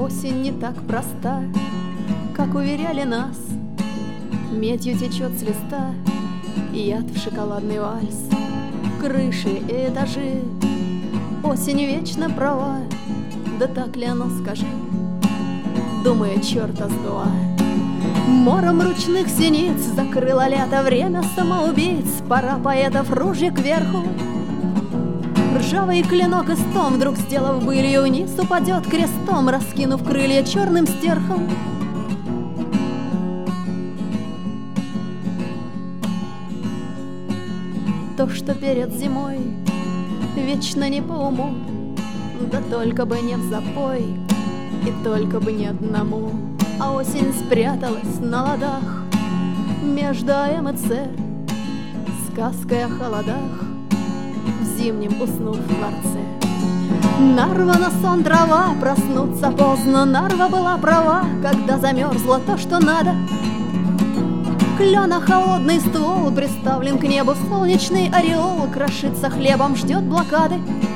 Осень не так проста, как уверяли нас. Медью течет с листа яд в шоколадный вальс. Крыши и этажи, осень вечно права. Да так ли оно, скажи? Думаю, черта с два. Мором ручных синиц закрыло лето, время самоубийц. Пора поэтов ружья кверху. Ржавый клинок истом, вдруг сделав былью, вниз упадет крестом, раскинув крылья черным стерхом. То, что перед зимой вечно не по уму, да только бы не в запой, и только бы не одному. А осень спряталась на ладах между АМ и Ц, сказкой о холодах, в зимнем уснув в дворце. Нарва на сон трава, проснуться поздно. Нарва была права, когда замерзло то, что надо. Клена холодный ствол приставлен к небу, солнечный ореол крошится хлебом, ждет блокады.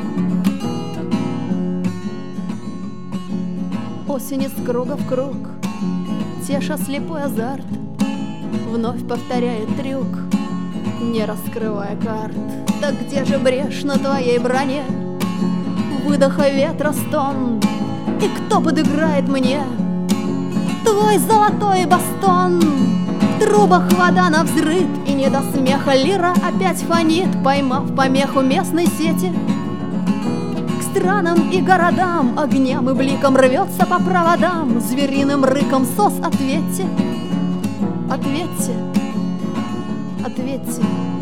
Осень из круга в круг, теша слепой азарт, вновь повторяет трюк, не раскрывая карт. Так где же брешь на твоей броне, выдоха ветра стон? И кто подыграет мне твой золотой бастон? В трубах вода навзрыд, и не до смеха лира опять фонит, поймав помеху местной сети. К странам и городам, огням и бликам рвется по проводам, звериным рыком сос ответьте, ответьте, ответьте.